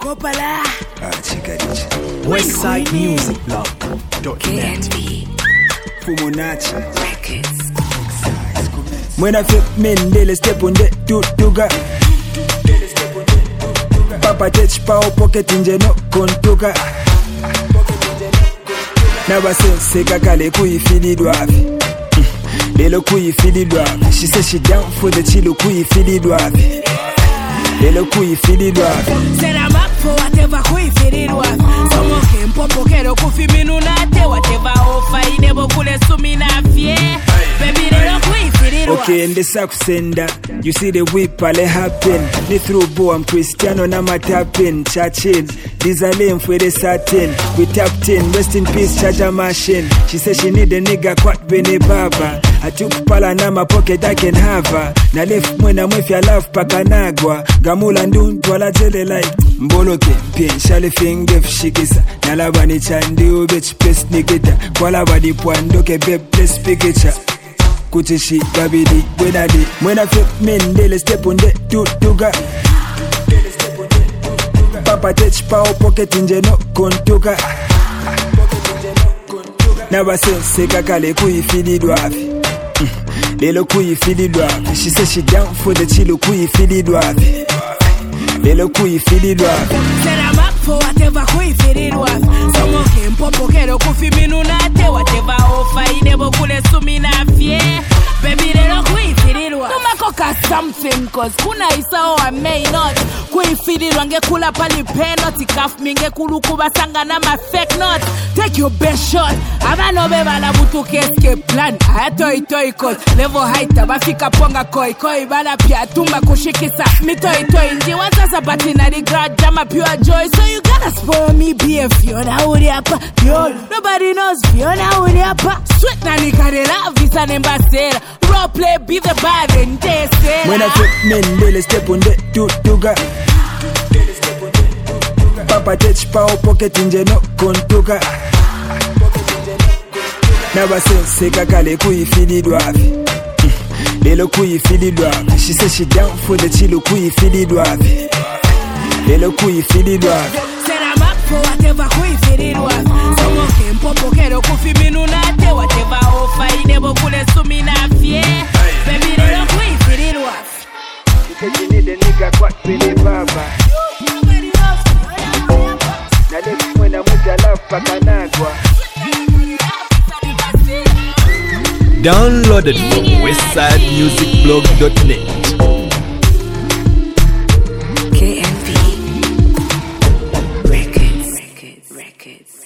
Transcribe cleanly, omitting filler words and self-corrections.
Kopala. Westside Music Blog. KNV. Fumunachi. Records. When I fit Mendele step on the tutuga. Papa touch power pocket inje no kontuka. Never say kakale kuifilidwa afi. Lelo kuifilidwa afi. She said she down for the chilo kuifilidwa afi. Lelo kuifilidwa afi. Said I'm up for whatever kuifilidwa afi. Somo kempopo kero kufiminunate. Whatever offer inebo kule suminafye. Baby lelo kuifilidwa afi. Okay, and the sender. You see the whip ale happen. Ni through bo I'm Cristiano na matapin. Chachin. These are lame for the satin. We tapped in. Rest in peace charger machine. She said she need a nigga quat bene baba. I took pala na my pocket I can have her. Na left mwena mwefya love pakanagwa. Gamula ndun wala jele like. Mboloke mpien shale fingef shikisa. Nalaba ni chandi ubech pes nikita. Kwala badi pwandoke beb ples pikicha. Kutishi babidi wenadi. Mwena fit Mendele step on the tutuga. Papa touch power pocket inje no kontuka. Never say kakale kuifilidwa afi. Lelo kuifilidwa afi. She said she down for the chilo kuifilidwa afi. Lelo kuifilidwa afi. Said I'm up for whatever kuifilidwa afi. Somo kempopo kero kufiminunate. Whatever offer inebo kule suminafye. Baby lelo kuifilidwa. Tumakoka something cause kuna isao I may not. Kuifilidwa ngekula pali penalty. Kaf minge kulukuba sanga na ma fake not. Take your best shot. Abano beba la butuke escape plan. Ayatoi cause level height abafika ponga koi bala pia tumba kushikisa. Mitoi nji wanta sabati na regret jama pure joy. So you gotta spoil me be Fiona uri hapa. Yo, nobody knows Fiona uri hapa. Sweet na nikarela visa nembasera. Role play be the bad and desera. When I fit Mendele step on the tutuga. Papa touch power pocket inje no kontuka. Never say kakale kuifilidwa afi. Lelo kuifilidwa afi. She said she down for the chilo kuifilidwa afi. Lelo kuifilidwa afi. Said I'm up for whatever kuifilidwa afi. Somo kempopo kero kufiminunate. Whatever offer inebo kule suminafye. Baby lelo kuifilidwa afi. Because you need a nigga quat bene baba. Nobody knows Fiona uri hapa. Na left mwena mwefya love pakanagwa. Downloaded from westsidemusicblog.net. KNV Records.